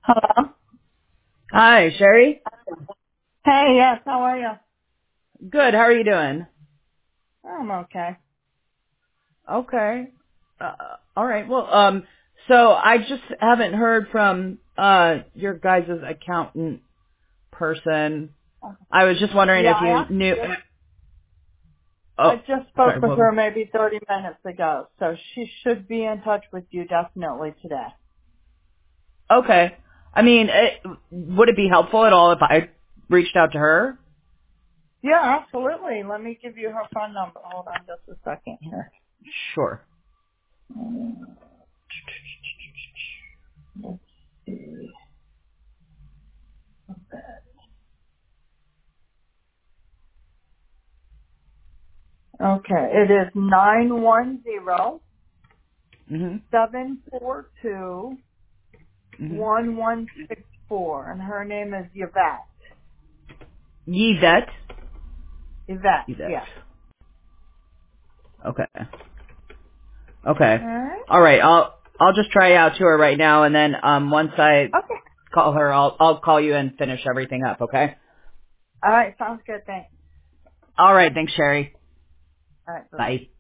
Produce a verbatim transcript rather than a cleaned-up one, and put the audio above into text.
Hello? Hi, Sherry. Hey, yes, how are you? Good. How are you doing? I'm okay. Okay. Uh, all right. Well, um, so I just haven't heard from uh your guys' accountant person. I was just wondering Yeah, if I you actually knew. just, I Oh, just spoke sorry. with What was? her maybe thirty minutes ago, so she should be in touch with you definitely today. Okay. I mean, it, would it be helpful at all if I reached out to her? Yeah, absolutely. Let me give you her phone number. Hold on just a second here. Sure. Let's see. Okay, it is nine one zero Mhm. seven four two Mhm. one one six four, and her name is Yvette. Yvette. Yvette, Yvette. yes. Okay. Okay. All right. All right. I'll I'll just try out to her right now, and then um once I Okay. call her, I'll I'll call you and finish everything up. Okay. All right, sounds good. Thanks. All right. Thanks, Sherry. All right, bye-bye. Bye.